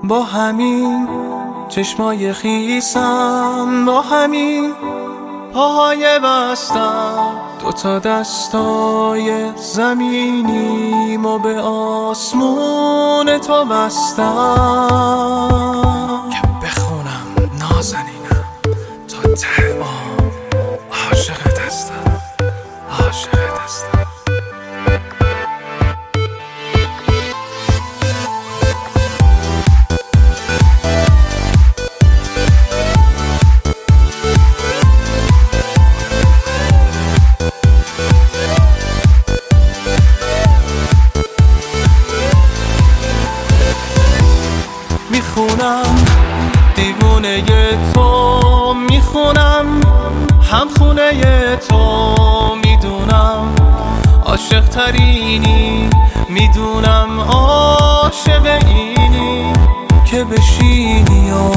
با همین چشمای خیسم، با همین پاهای بستم، دوتا دستای زمینیم و به آسمون تو بستم که بخونم نازنینم تا ته عاشقت هستم، عاشقت هستم. میخونم دیوونه تو، میخونم هم خونه تو، میدونم عاشق ترینی، میدونم عاشق اینی که بشینی و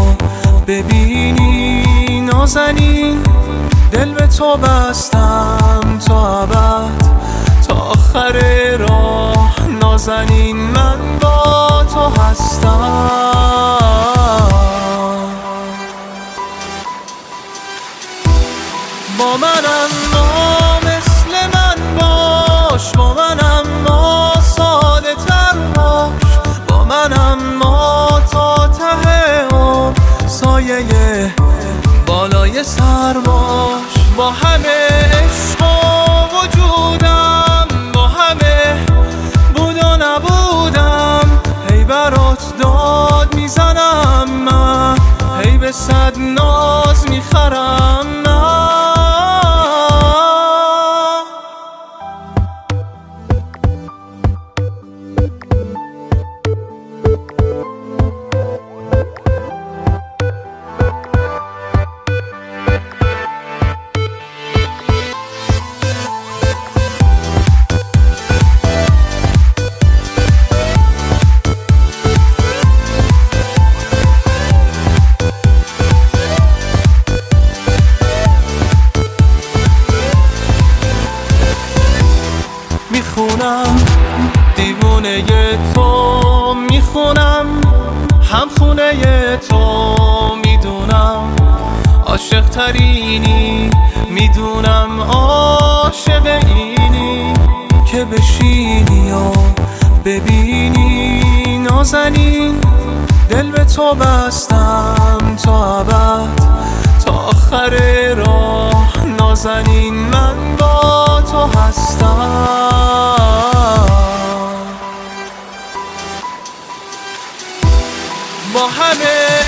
ببینی نازنین، دل به تو بستم تا ابد، تا آخر راه نازنین من با تو هستم. با من اما مثل من باش، با من اما ساده تر باش، با من اما تا ته و سایه بالای سر باش. با همه عشق و وجودم، با همه بود و نبودم، هی برات داد میزنم من، هی به صد ناز میخرم من. میخونم دیوونه تو، میخونم هم خونه تو، میدونم عاشق ترینی، میدونم عاشق اینی که بشینی و ببینی نازنین، دل به تو بستم تا ابد، تا آخر راه نازنین من با تو هستم. با همه